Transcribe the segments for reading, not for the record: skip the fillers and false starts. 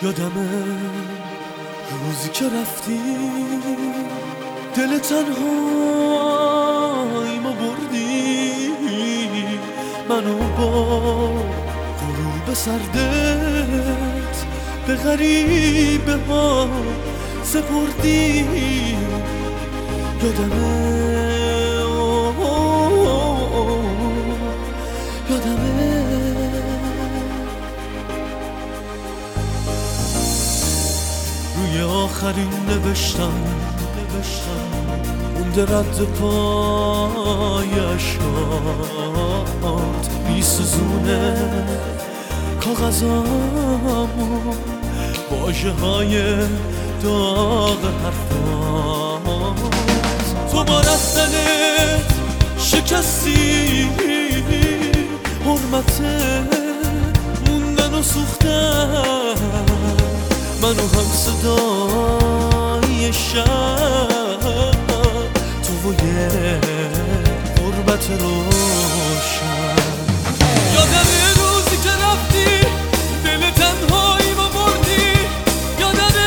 یادمه روزی که رفتی دل تنهاییمو بردی، منو با غروب سردت به غریبه ها سپردی. یادمه یادمه روی آخرین نوشتم مونده رد پایشات میسوزونه کاغذامو، واژه های داغ حرفات. تو با رفتنت شکستی حرمت موندن و سوختن، منو هم صدای شب تو و یه غربت روشن. یادمه روزی که رفتی دل تنهایی ما بردی، یادمه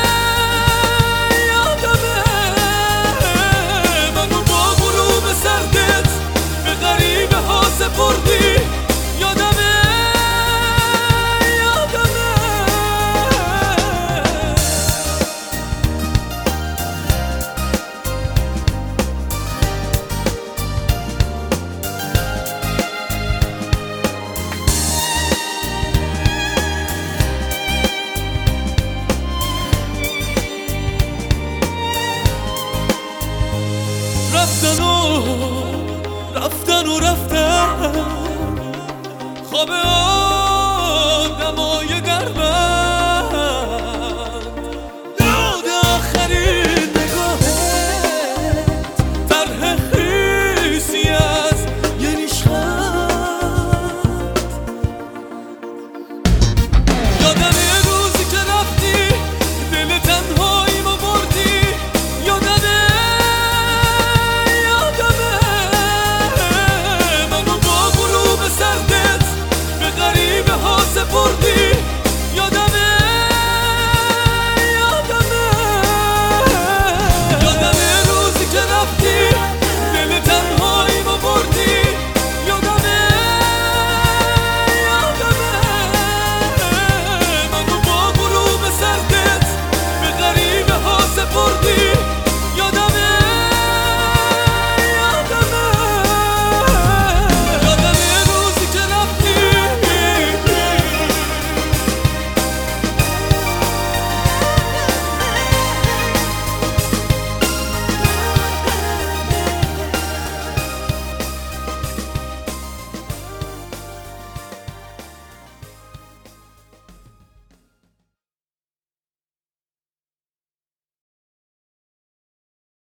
منو با غروب سردت به غریبه ها سپردی. رفتن خواب آدمای در من.